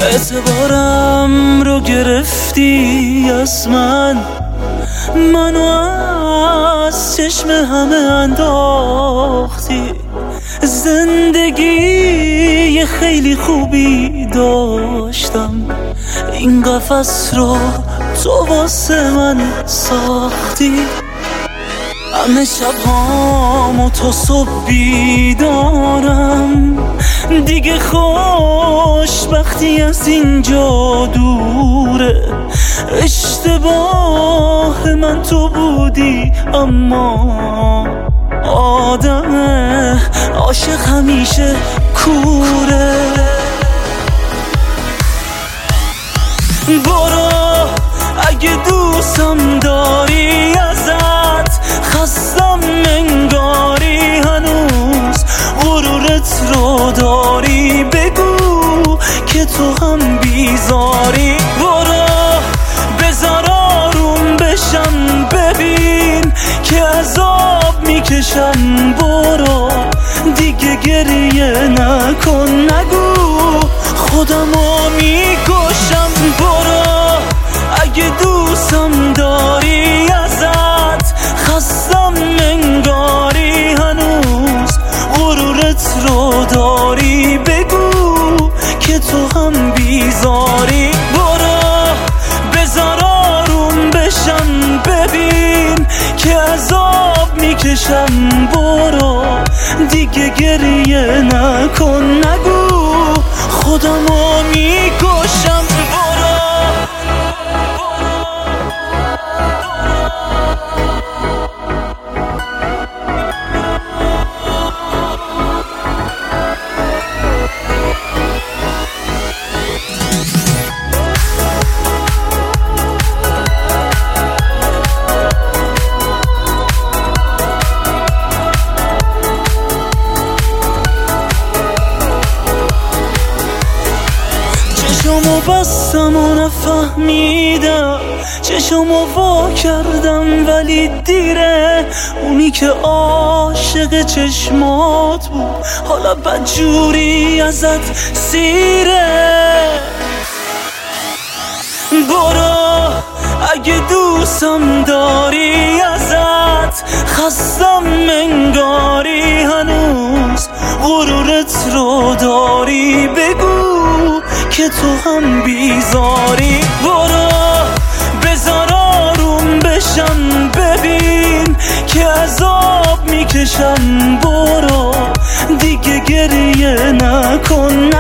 اعتبارم رو گرفتی از منو از چشم همه انداختی. زندگی خیلی خوبی داشتم، این قفس رو تو واسه من ساختی. همه شب‌هامو تا صبح بیدارم، دیگه خوشبختی از اینجا دوره. اشتباه من تو بودی، اما آدم عاشق همیشه کوره. برو اگه دوستم داری، ازت خستم انگاری، هنوز غرورت رو داری. بگو که تو هم بیزاری. برو بذار آروم بشم، ببین که عذاب میکشم. برو دیگه گریه نکن، نگو خودمو میکشم. برو اگه دوستم داری، ازت خستم انگاری، هنوز غرورت رو داری. بگو که تو هم بیزاری. برو بذار آروم بشم، ببین که عذاب میکشم. برو دیگه گریه نکن، نگو خودمو میکشم. چشمو بستم و نفهمیدم، چشمو وا کردم ولی دیره. اونی که عاشق چشمات بود حالا بدجوری ازت سیره. برو اگه دوستم داری، ازت خستم انگاری، هنوز غرورت رو داری. بگو که تو هم بیزاری. برو بذار آروم بشم، ببین که عذاب میکشم. برو دیگه گریه نکن،